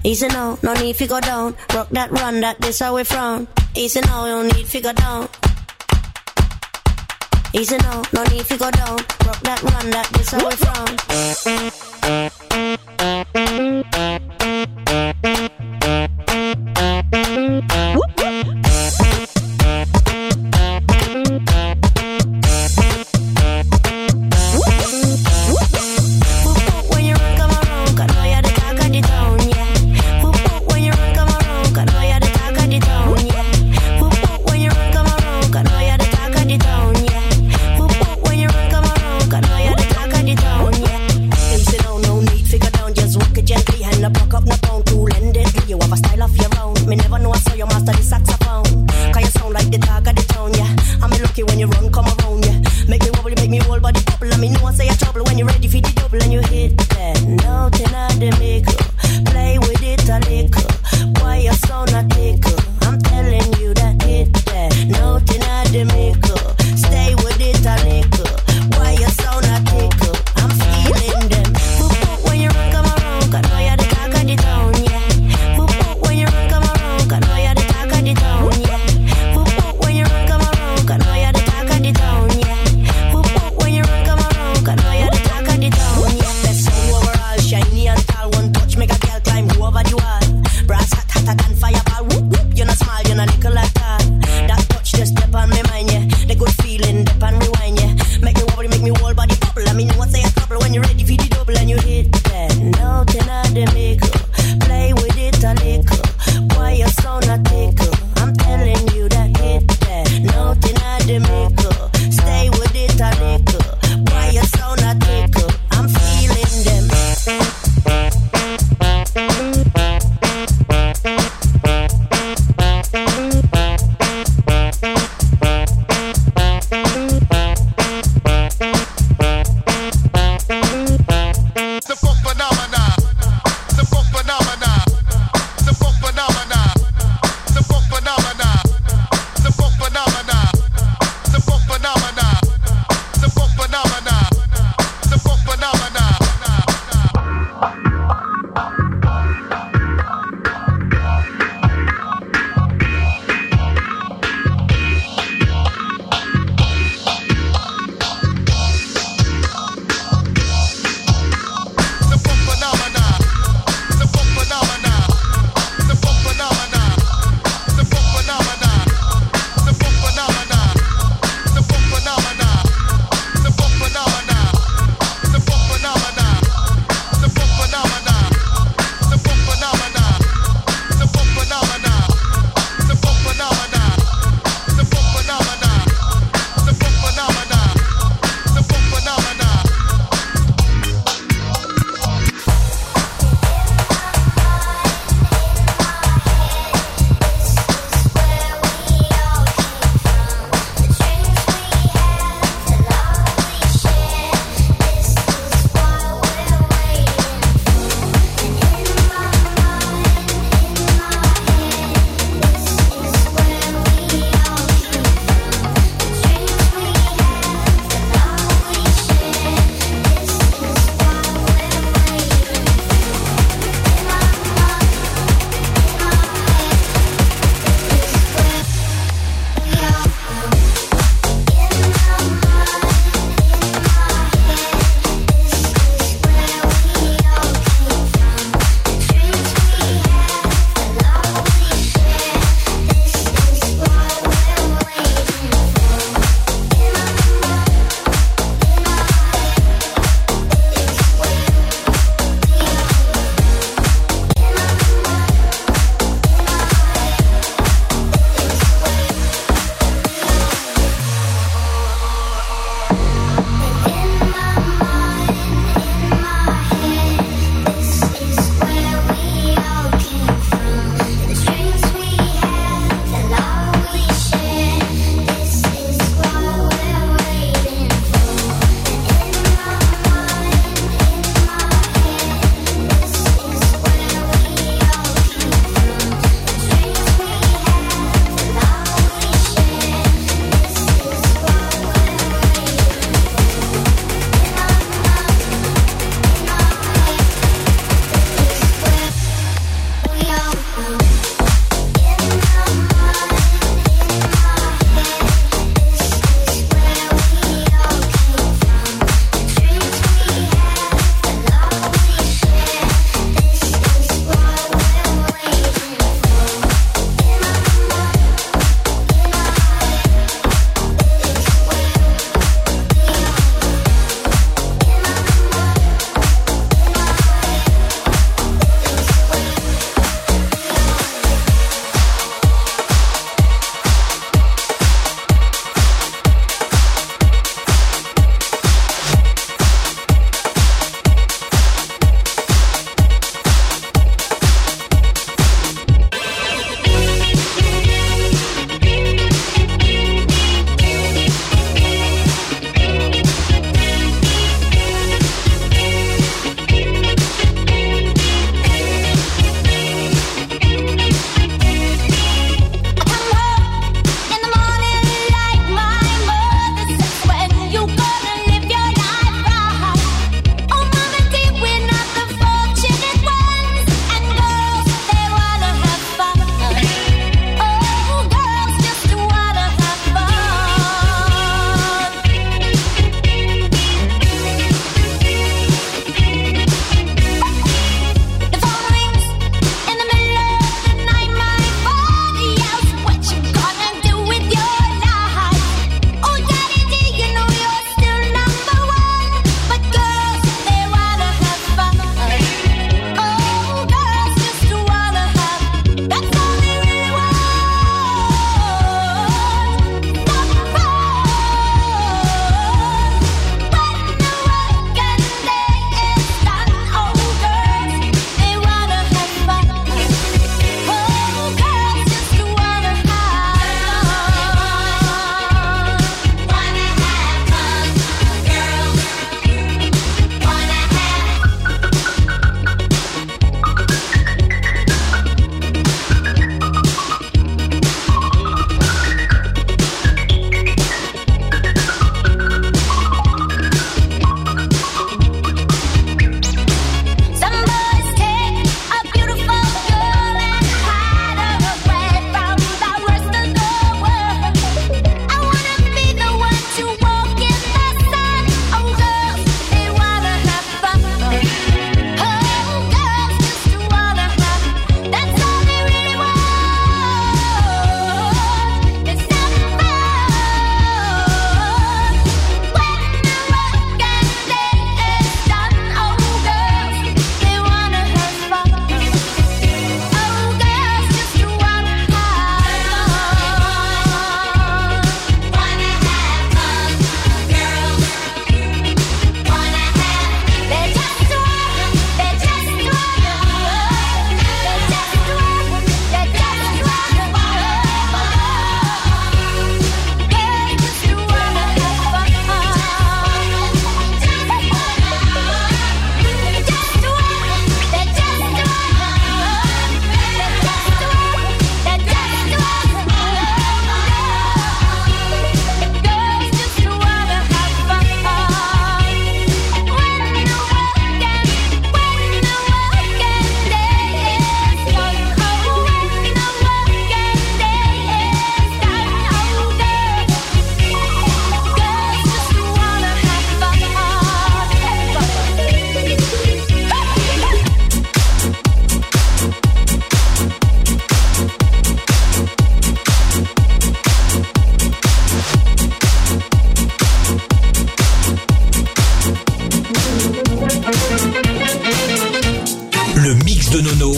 Easy now, no need to go down. Rock that run, that this how we frown. Easy now, no need to go down. Easy now, no need to go down. Rock that run, that this how we frown.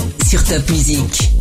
sur Top Music.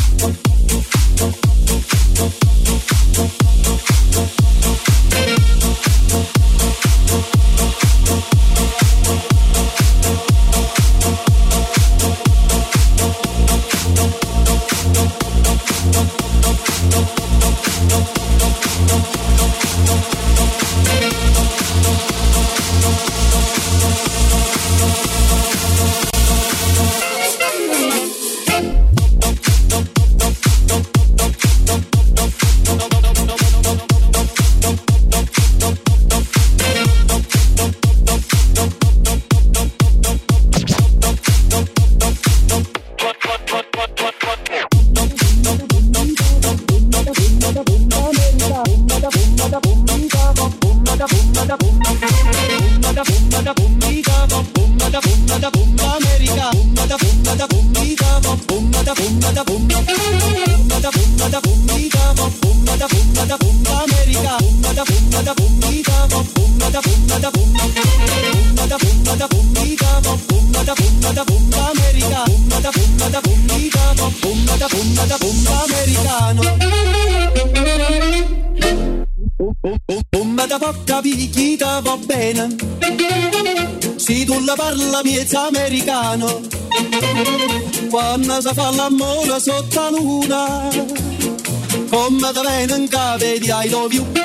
Parla miezza americano quando si fa l'amore sotto la luna come da venen cave di I love you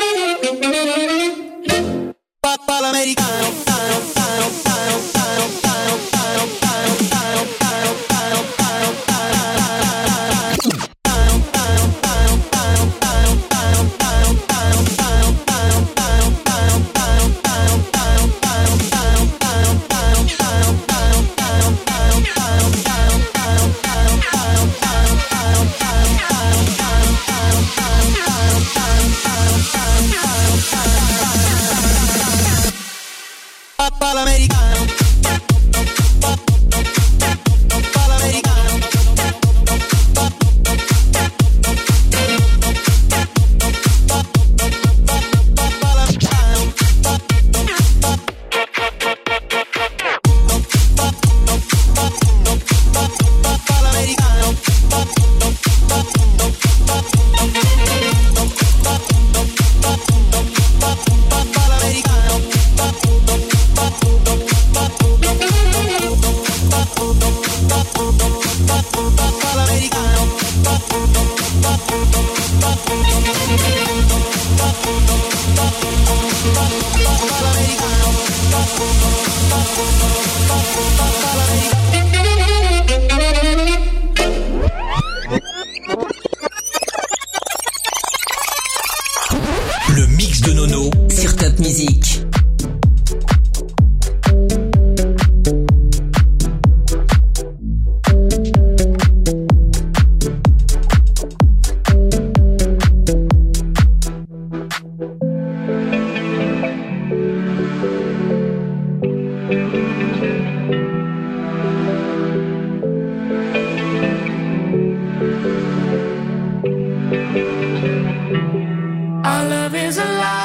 papà l'americano Le mix de Nono sur Top Music. Our love is alive.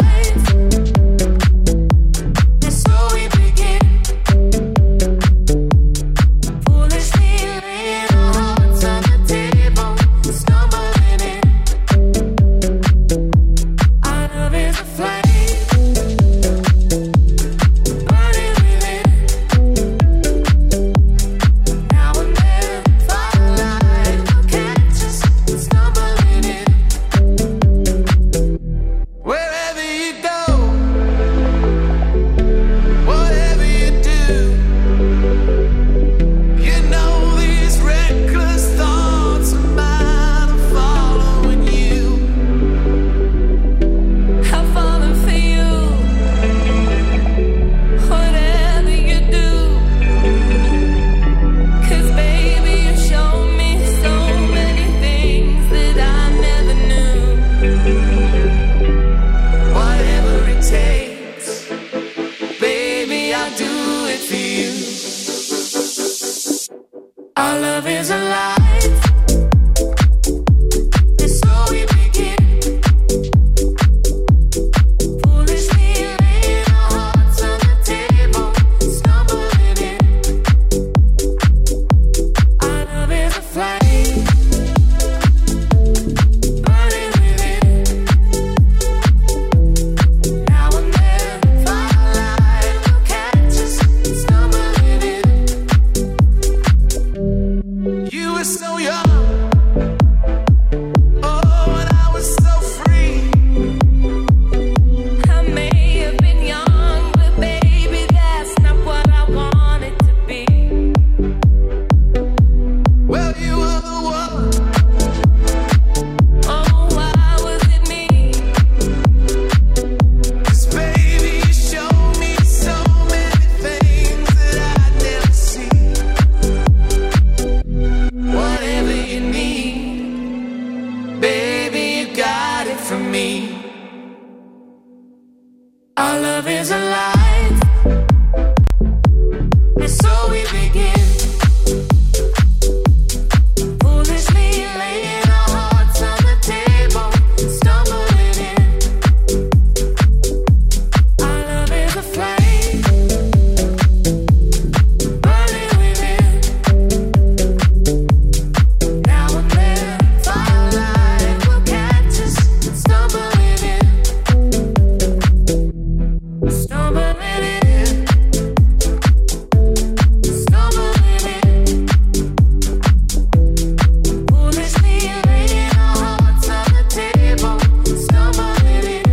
so young. Oh, and I was so free. I may have been young, but baby, that's not what I wanted to be. Well, you were the one. Oh, why was it me? 'Cause baby, you showed me so many things that I'd never see. Whatever you need, baby, you got it from me. Our love is alive, and so we begin. Foolishly laying our hearts on the table, stumbling in. Our love is a flame, burning within. Now and then, firelight will catch us, stumbling in. Stumbling in. Stumbling in. Foolishly laying our hearts on the table, stumbling in.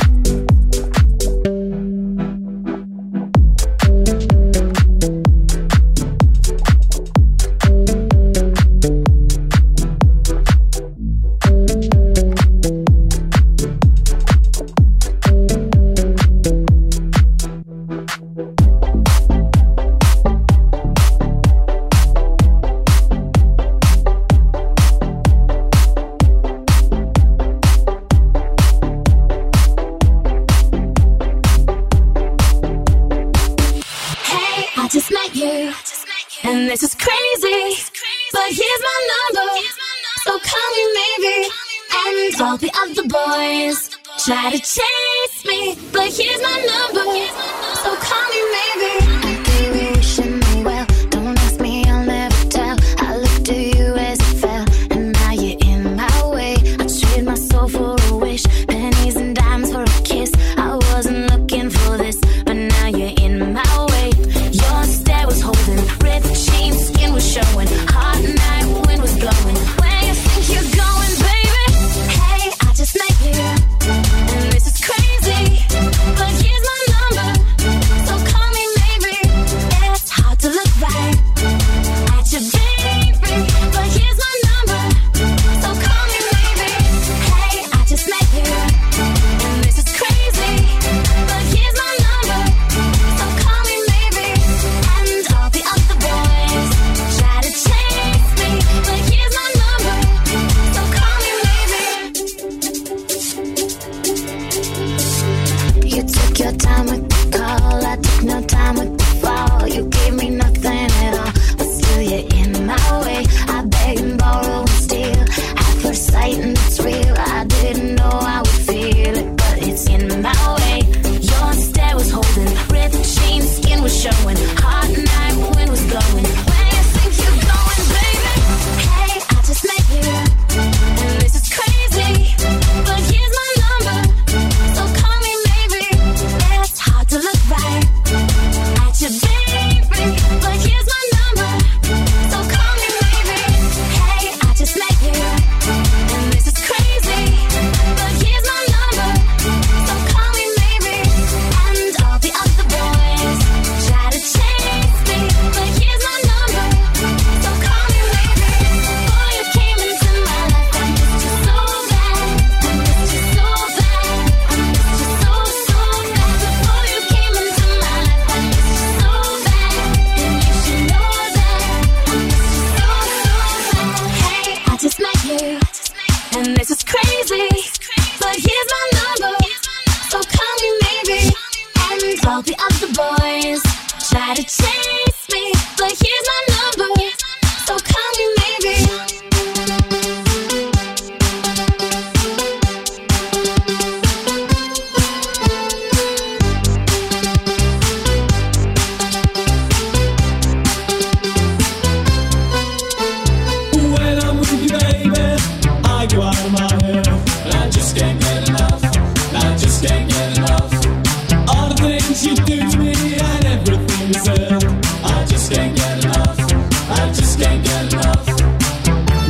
Hey, I just met you, and this is crazy, but here's my number, so call me maybe. And all the other boys try to chase me, but here's my number, so call me maybe. Baby, wishing me well, don't ask me, I'll never tell. I looked to you as it fell, and now you're in my way. I trade my soul for a wish, pennies and dimes for a kiss. I wasn't looking for this, but now you're in my way. Your stare was holding, ripped jeans, skin was showing, hot night wind was blowing. Where you think you're going, baby? Hey, I just met you, and this is crazy, but here's my number, so call me maybe. It's hard to look right at your baby, but here's my number, so call me maybe. Hey, I just met you, and this is crazy, but here's my number, so call me maybe. And all the other boys try to chase me, but here's my number, so call me maybe. You took your time with the call, I took no time with the fall. You gave me nothing at all, but still you're in my way. I beg and borrow and steal, at first sight and it's real. I didn't know I would feel it, but it's in my way. Your stare was holding, ripped jeans, skin was showing, hot night wind was blowing. Where you think you're going, baby? Hey, I just met you, and this is crazy, but here's my number, so call me maybe. It's hard to look right at your baby, but here's my number, so call me maybe. Hey, I just met you, and this is crazy, but here's my number, so call me maybe. And all the other boys try to chase me, but here's my number, so call me maybe. Before you came into my life, I missed you so bad, I missed you so bad, I missed you so bad. Before you came into my life, I missed you so bad, and you should know that I missed you so bad. Hey, I just met you, and this is crazy, but here's my number, so call me maybe. And all the other boys try to chase me, but here's my number, so call me maybe. When I'm with you, baby, I go out of my head. And I just can't get enough. I just can't get enough. All the things you do to me and everything you said.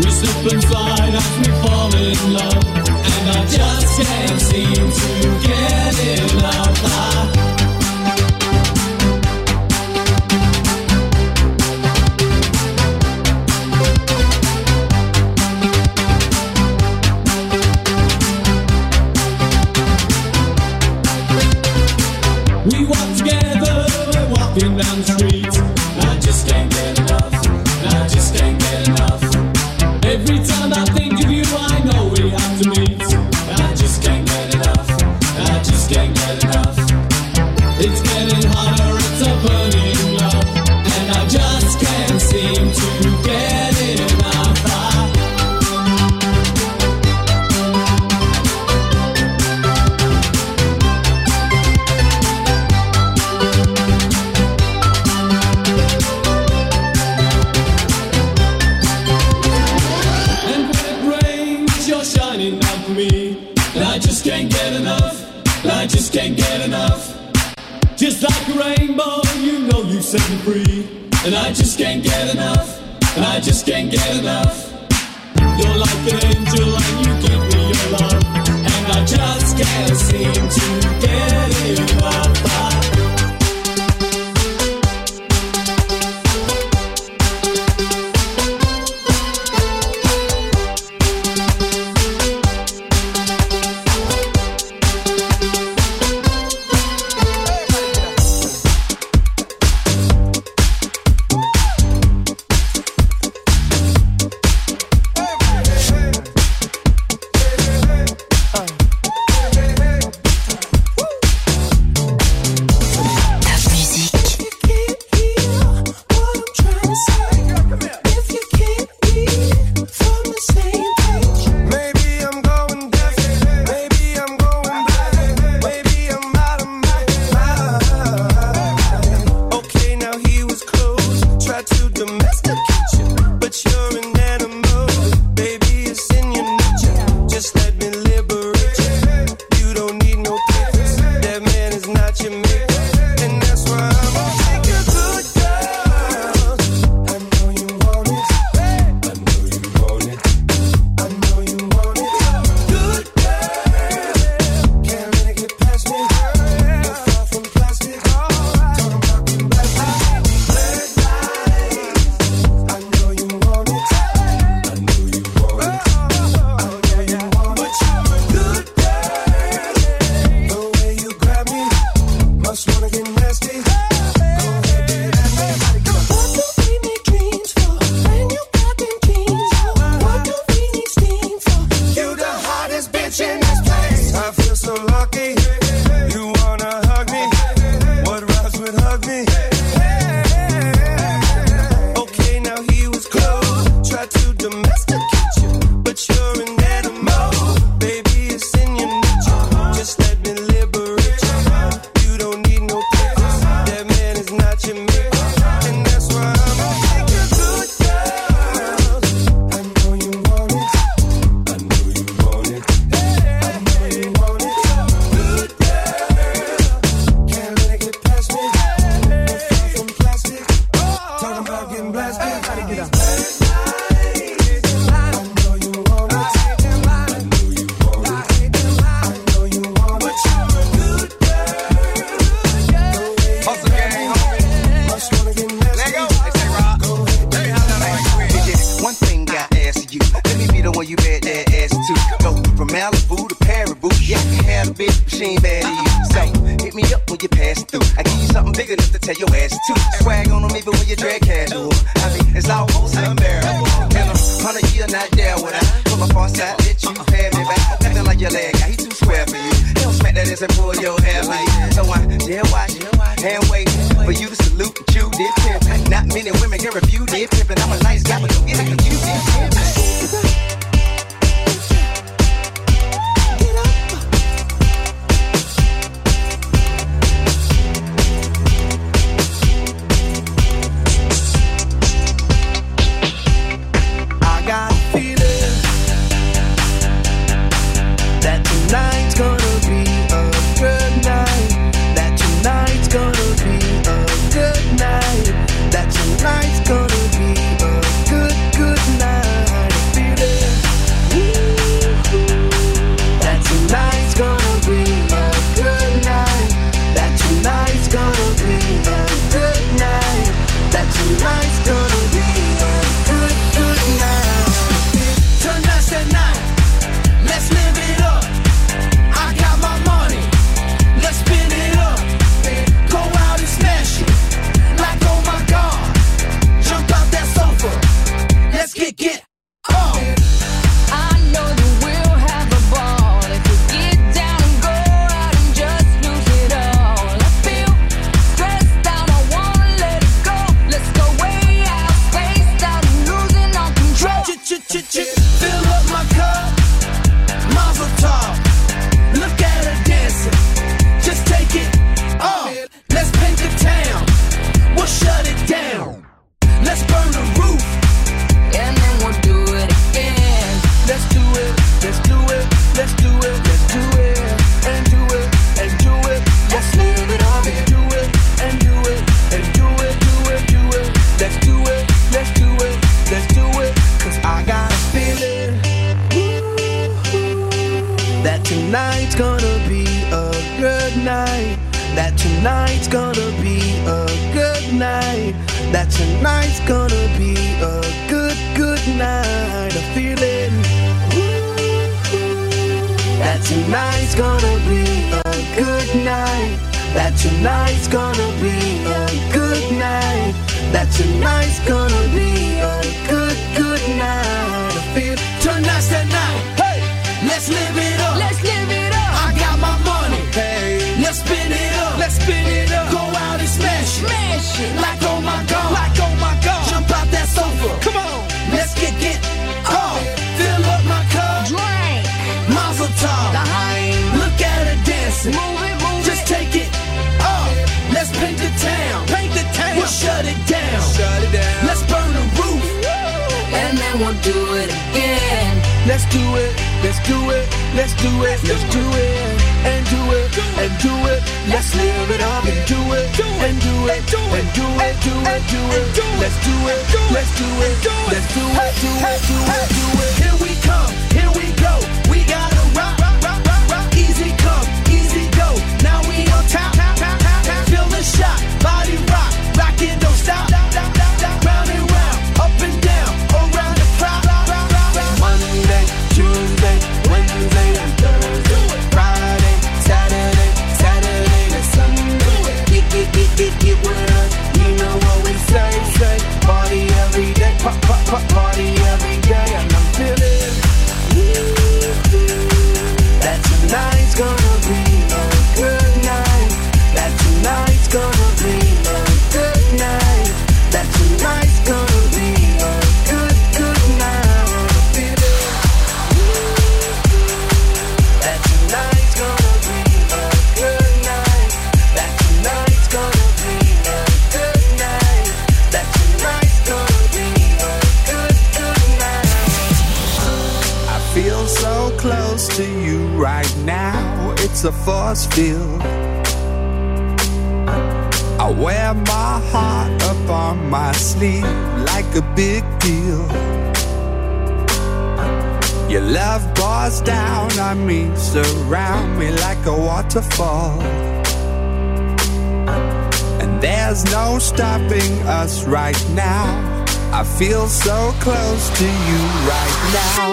We slip and slide as we fall in love, and I just can't seem to get enough. We walk together, we're walking down the street. I just can't get enough, I just can't get enough. Every time I think of you, I know we have to meet. I just can't get enough, I just can't get enough. It's getting hotter, it's a burning love, and I just can't seem to get enough. I just can't get enough. Just like a rainbow, you know you set me free. And I just can't get enough. And I just can't get enough. You're like an angel and you give me your love. And I just can't seem to get enough. Tonight's gonna be a good night. Fill up my cup, Mazel tov. Look at her dancing, just take it off. Let's paint the town, we'll shut it down. Let's burn the roof, and then we'll do it again. Let's do it, let's do it, let's do it, let's do it, and do it, and do it. Let's live it up and do it, and do it, and do it, do it, do it. Let's do it, let's do it, let's do it. 'Cause I got a feeling that tonight's gonna be a good night. That tonight's gonna be a good night. That tonight's gonna be a good, good night. A feeling that tonight's gonna be a good night. That tonight's gonna be a good night. That tonight's gonna be a good, good night. I feel tonight's that night. Hey, let's live it up. Let's live it up. I got my money. Hey, let's spin it up. Let's spin it up. Go out and smash it. Smash it. Like oh my god. Like oh my god. Jump out that sofa. Come on. Let's get off. Fill up my cup. Drink. Mazel tov. Look at her dancing. Move it, move it. Just take it off. Let's paint the town. Paint the town. We'll shut it down. Shut it down. Let's burn the roof. And then we'll do it again. Let's do it. Let's do it. Let's do it. Let's do it. And do it. And do it. Let's live it up and do it. And do it. And do it. Do it. Do it. Let's do it. Let's do it. Let's do it. Do it. Do it. Do it. Here we come. Here we go. We gotta rock. Easy come. Easy go. Now we on top. Feel the shot. Body rock. Rock it. Don't stop. Round and round. Up and down. Around the clock. Monday, Tuesday, Wednesday, and Thursday. Friday, Saturday, Saturday to Sunday. Get with us. You know what we say. Party every day. Party every day. And I'm feeling that tonight's gonna be a good night. That tonight's gonna be a good night. That tonight's gonna be a good, good night. That tonight's gonna be a good night. That tonight's gonna be a good night. That tonight's gonna be a good, good night. I feel so close to you right now. It's a force field. I wear my heart up on my sleeve like a big deal. Your love pours down on me, surround me like a waterfall. And there's no stopping us right now. I feel so close to you right now.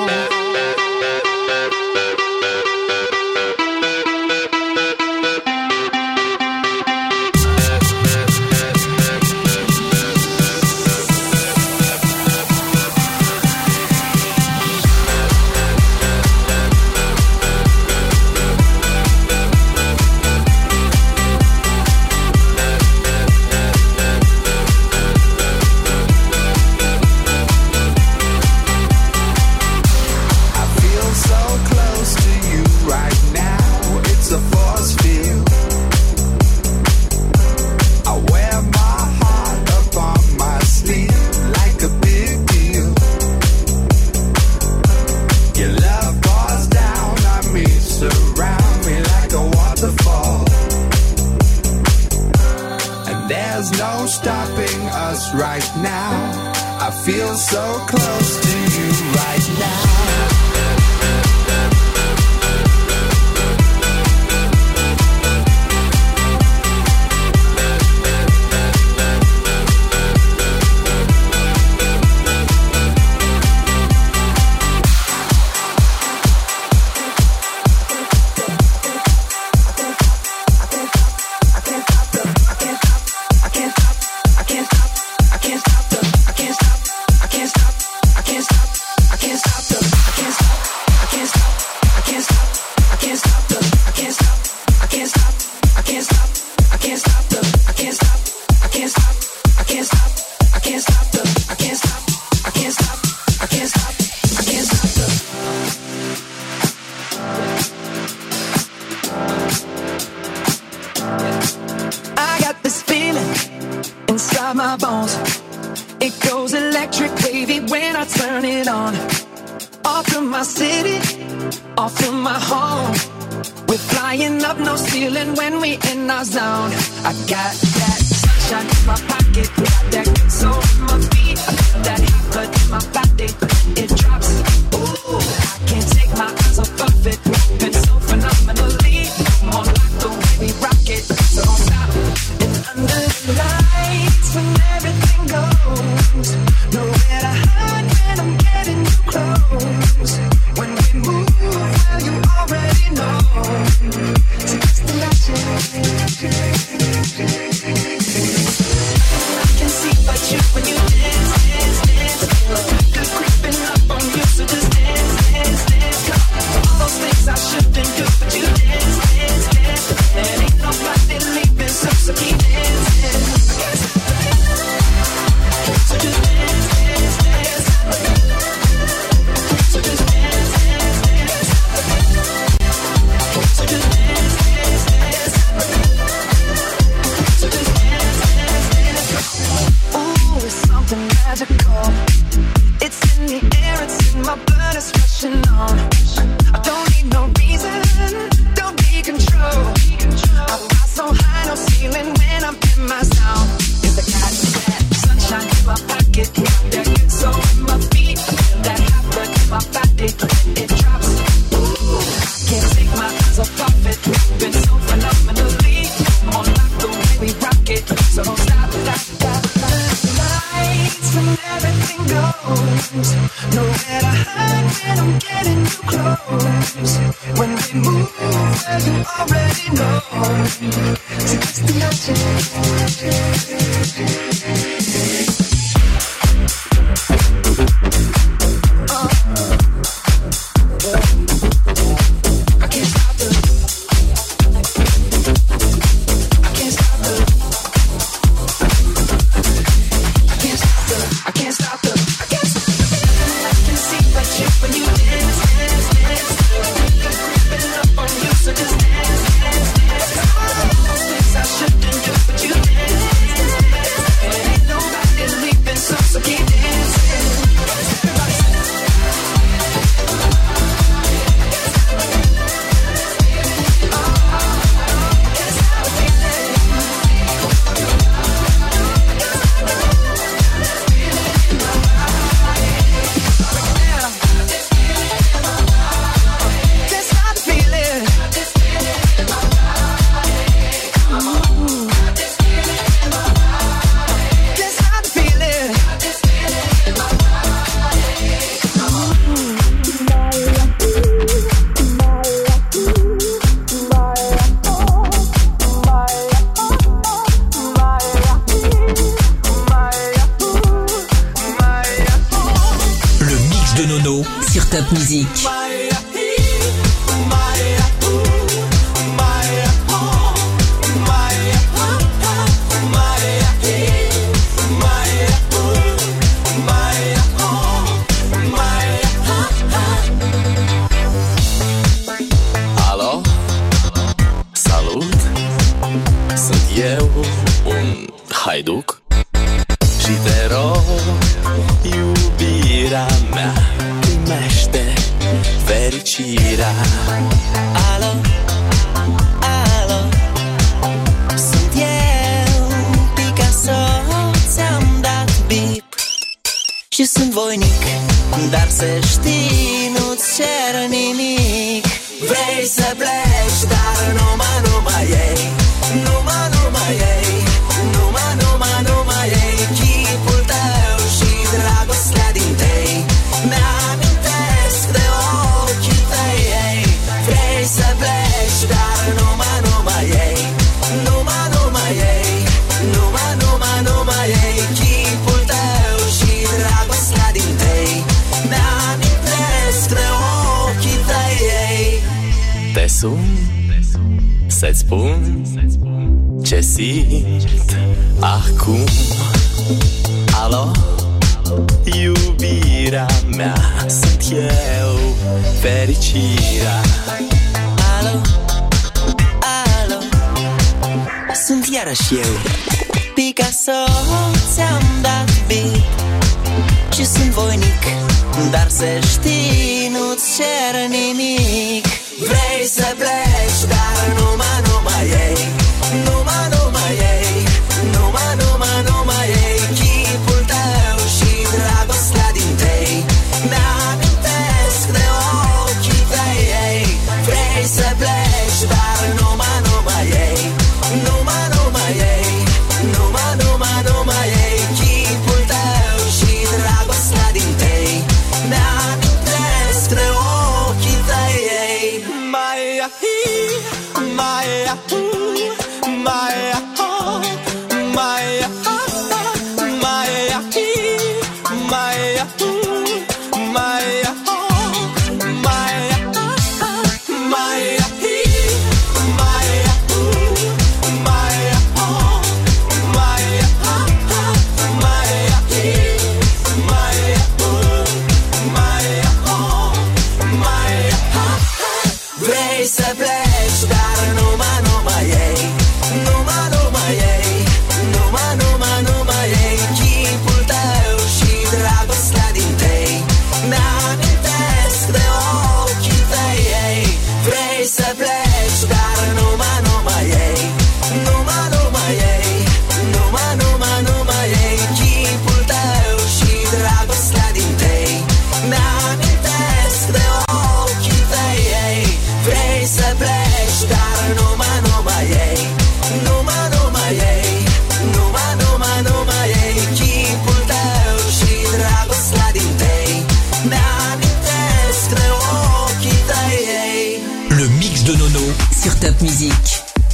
Feel so close to you right now. I turn it on. Off from my city, off from my home. We're flying up, no ceiling when we in our zone. I got that sunshine in my pocket, got that good soul in my feet. I feel that hot blood in my body, it drops. Ooh, I can't take my eyes off of it. Moving so phenomenally, more like the way we rock it. So don't stop. It's under the lights when everything goes. Nowhere to hide when I'm getting too close. When we move, well, you already know. So just imagine. I can see but you when you dance, dance, dance. Good creeping up on you, so just dance, dance, dance. All those things I shouldn't do, but you dance, dance, dance. And ain't nobody leaving, so keep dancing. So just dance, dance, dance. So just dance, dance, dance. So just dance, dance, dance. So just dance, dance, dance. Ooh, it's something magical. It's in the air, it's in my blood, it's rushing on. I don't need no reason, don't be control. I fly so high, no ceiling when I'm in my zone. If I got that sunshine in my pocket, got that good soul in my feet. I feel that hot blood in my body, it drops. Ooh, I can't take my eyes off of it. Moving so phenomenally, more like the way we rock it. So don't stop, stop, stop. Lights when everything goes. Nowhere to hide when I'm getting too close. When we move, well, you already know. So just imagine. I can't stop the. I can't stop the. I can't stop the. I can't stop the. I can't stop the. I can see but you when you dance, dance, dance. Creeping up on you, so just dance, dance, dance. All those things I shouldn't do, but you dance, dance, dance. And ain't nobody leaving, so keep dancing. Everybody say. Sur Top Music. Alo? Salut! Sunt eu, un haiduc și te rog, iubirea mea, primește fericirea. Alo, alo, sunt eu, Picasso, ți-am dat bip și sunt voinic, dar să știi, nu-ți cer nimic. Vrei să pleci, dar numai ei, numai ei, numai ei, chipul tău și dragostea din tei. Mi-amintesc de ochii tăi, ei. Vrei să pleci, dar numai ei, numai ei, numai ei, chipul tău și dragostea din tei. Mi-amintesc de ochii tăi, ei. Te sun să-ți spun ce simt acum. Alo, iubirea mea, sunt eu, fericirea. Alo, alo, sunt iarăși eu, Picasso, ți-am dat beat și sunt voinic, dar să știi, nu-ți cer nimic. Vrei să pleci, dar numai ei, numai ei, numai ei, chipul tău și dragostea din tei. Mi-amintesc de ochii tăi, ei. Vrei să pleci, dar numai ei, numai ei, numai ei, chipul tău și dragostea din tei. Mi-amintesc de ochii tăi, ei. Maia hi, Maia hu, Maia ho, Maia ha, Maia hi, Maia hu, Maia ho, Maia ha, Maia hi, Maia hu, Maia ho, Maia ha, Maia hi, Maia hu, Maia ho, Maia ha. Vrei să pleci, dar numai ei, numai ei, numai ei, chipul tău și dragostea din tei. Mi-amintesc de ochii tăi, ei. Vrei să pleci, dar numai ei, numai ei, numai ei, chipul tău și dragostea din tei. Mi-amintesc de ochii tăi, ei. Vrei să pleci, dar numai ei, numai ei, numai ei, chipul tău și dragostea din tei. Mi-amintesc de ochii tăi, ei. Le mix de Nono sur Top Music.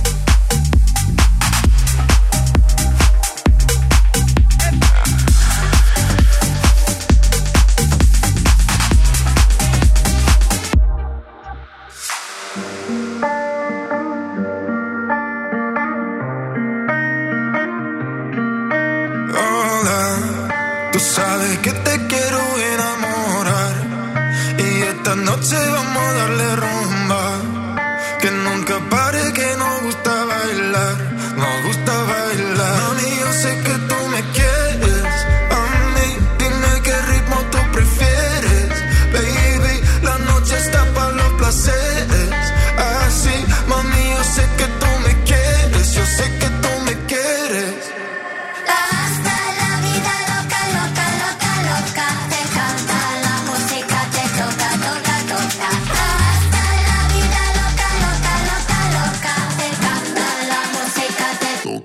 Hola, tú sabes que te quiero enamorar y esta noche vamos a darle rumba, que nunca pare, que nos gusta bailar, nos gusta bailar. Mami, yo sé que tú me quieres, a mí dime qué ritmo tú prefieres, baby, la noche está para los placeres, así, mami, yo sé que tú me quieres, yo sé que tú me quieres. Hasta la vida loca, loca, loca, loca. Te encanta la música, te toca, toca, toca. Hasta la vida loca, loca, loca, loca. Te encanta la música, te toca.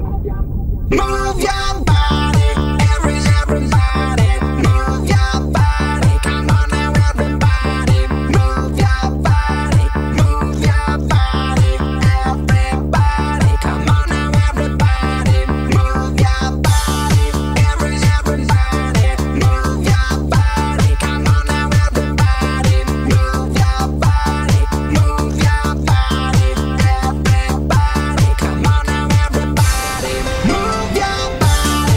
Move your body, everybody, move your body. Come on now, everybody, move your body, move your body, everybody. Come on now, everybody, move your body, everybody, move your body. Come on now, everybody, move your body, move your body, everybody. Come on now, everybody, move your body.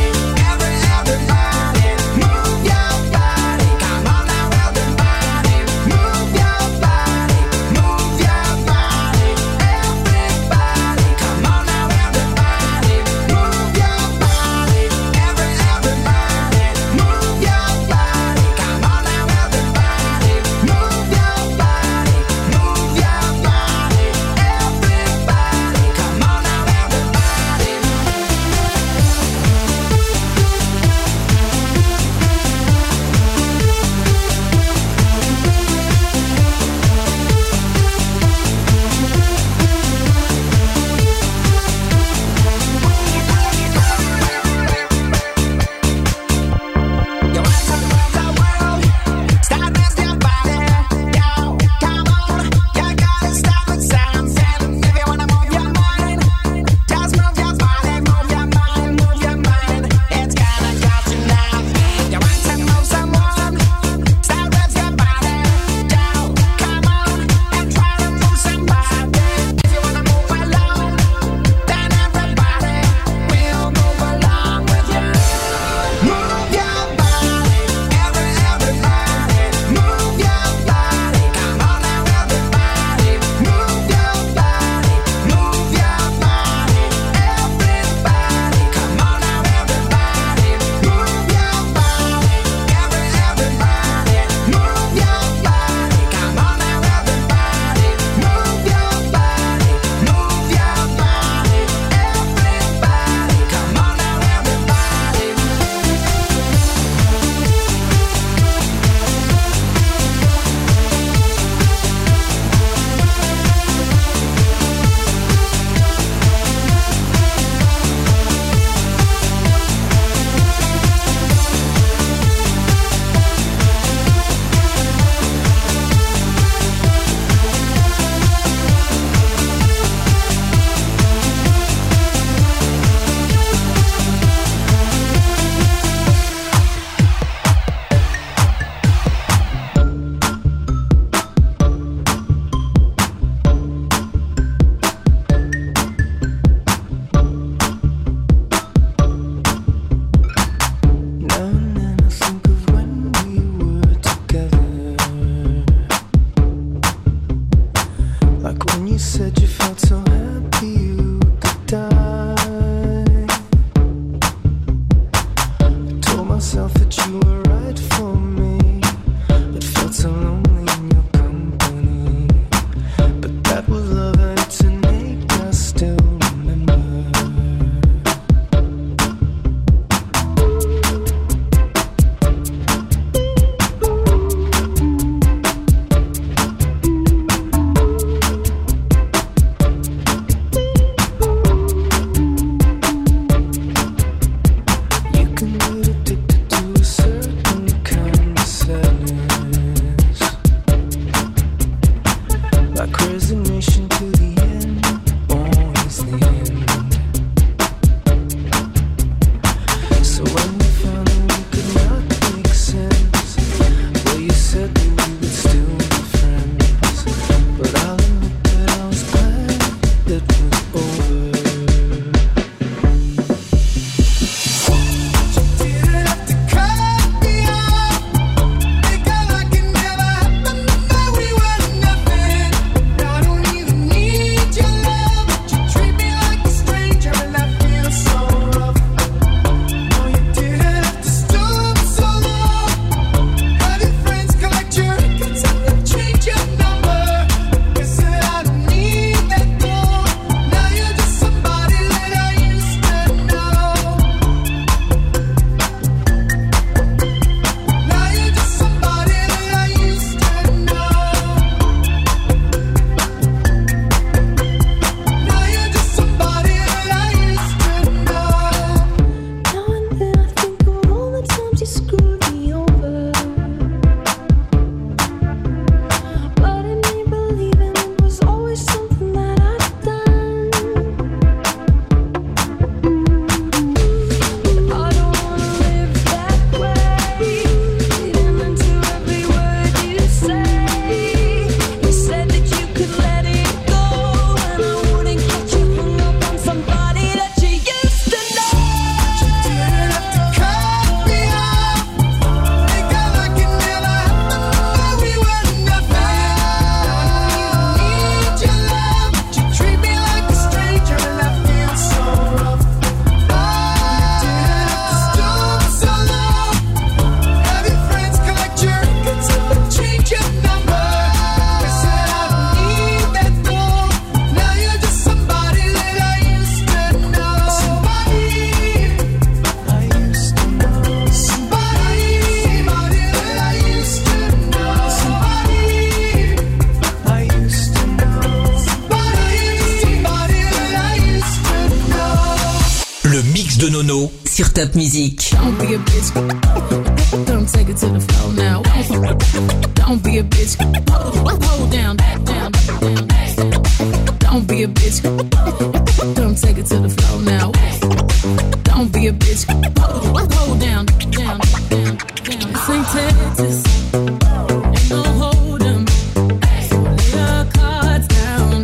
mix de Nono sur Top Music. Don't be a bitch. Come take it to the floor now. Don't be a bitch. Hold down, down. Don't be a bitch. Come take it to the floor now. Don't be a bitch. Hold down, down. This ain't Texas. Ain't no hold 'em. So lay your cards down.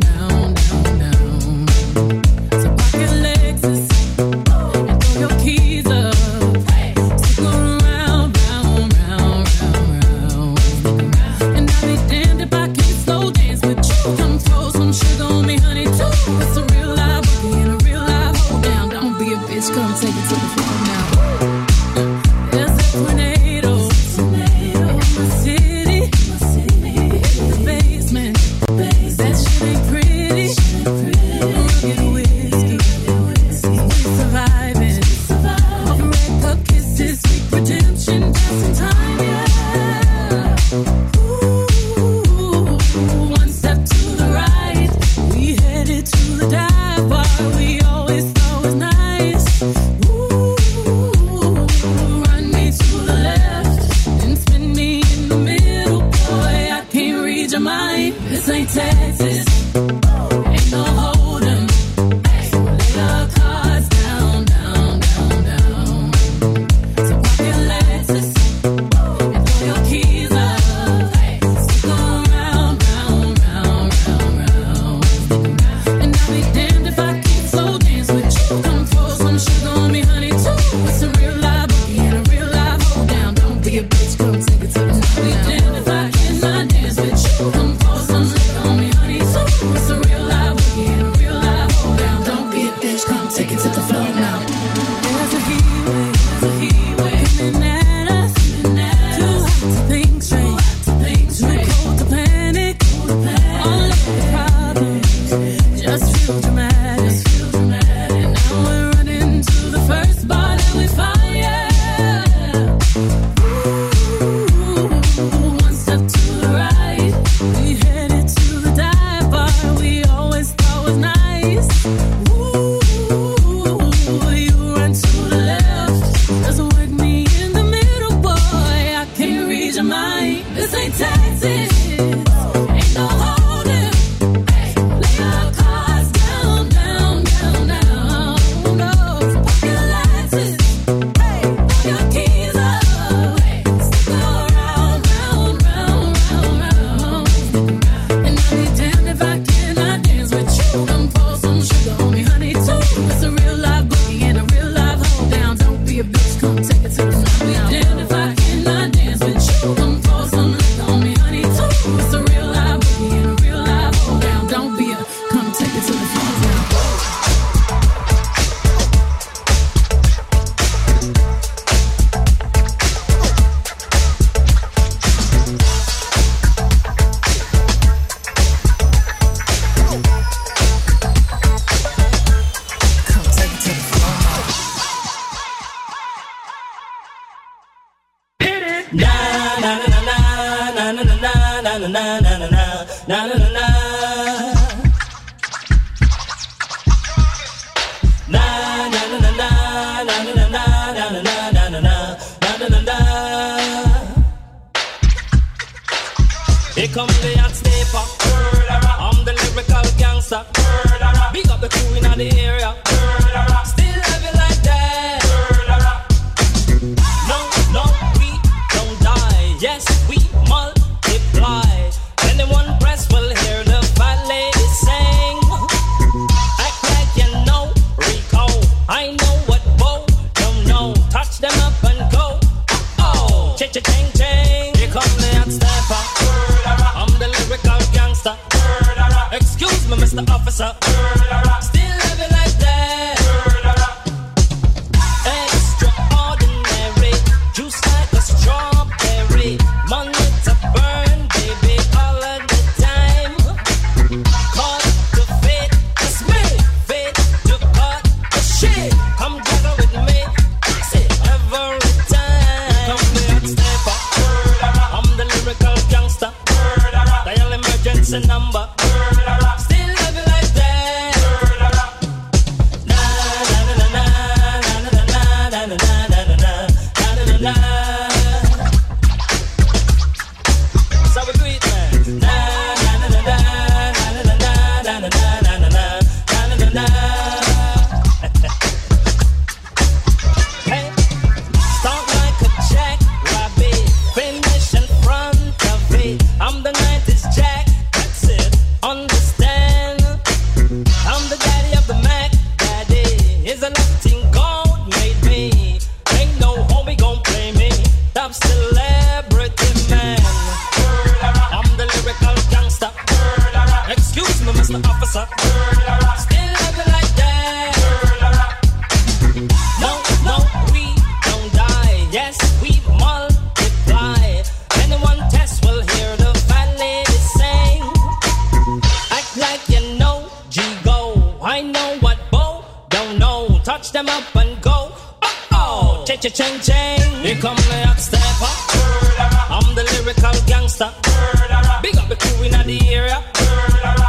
So pocket Lexus and throw your keys up. Stick around, round. And I'll be damned if I can't slow dance with you. Come throw some sugar on me, honey, too. It's a real life boogie and a real life hold down. Don't be a bitch, come take it to the floor now. There's a tornado in my city. Hit the basement. That shit ain't pretty. Rugged whiskey. We surviving. Red cup kisses, sweet redemption, passing time, yeah. Ooh, one step to the right, we headed to the dive bar. We always thought was nice. Ooh, run me to the left and spin me in the middle. Boy, I can't read your mind. This ain't Texas. Ain't no hold 'em. So lay your cards down. So pop your Lexus and throw your keys up. Stick around. And I'll be damned if I can't slow dance with you. Come throw some sugar on me, honey, too. It's a real live boogie and a real live hold down. Don't be a bitch, come take it to the floor. I'll be damned if I cannot dance with you. Come throw some sugar on me, honey, too. It's a real live boogie and a real live hold down. Don't be a bitch, come take it to the floor now. There's a heat wave coming at us. Too hot to think straight. Too cold to panic. All of the problems just feel dramatic. And now we're running to the first bar that we find, yeah. Ooh, one step to the right, we headed to the dive bar. We always thought was nice. Ooh, you run to the left, doesn't work me in the middle, boy. I can't read your mind. This ain't Texas. Ain't no holding. Lay your cards down. No, pop your Lexus. Throw your keys up. Stick around. And I'll be damned if I cannot dance with you. Come pour some sugar on me, honey, too. It's a real live boogie and a real live hold down. Don't be a bitch, come take it to the floor. I'll be damned if I cannot dance with you. Come pour some liquor on me, honey, too. It's a real live boogie and a real live hold down. Don't be a, come take it to the floor now. Come take it to the floor Here come the hot stepper. I'm the lyrical gangster. Big up the crew in the area. Still living like that. No, we don't die. Yes, we multiply. Anyone press will hear the fat lady sing. Act like you know Rico. I know what Bo don't know. Touch them up and go. Oh, ching. Here come the hot stepper. I'm the lyrical gangster. Excuse me, Mr. Officer. Still living like that. Extraordinary. Juice like a strawberry. Money to burn, baby, all of the time. Caught the fate, it's me. Fate to cut the shit. Come gather with me. Say every time. Come the hot stepper. I'm the lyrical gangster. Dial emergency number. Still living like that. Na na na na na na No, no, we don't die. Yes, we multiply. Anyone test will hear the fat lady sing. Act like you know, G-Go. I know what Bo don't know. Touch them up and go. Oh, cha-cha-ching-ching. Here come the hot stepper. I'm the lyrical gangster. Big up the crew in the area.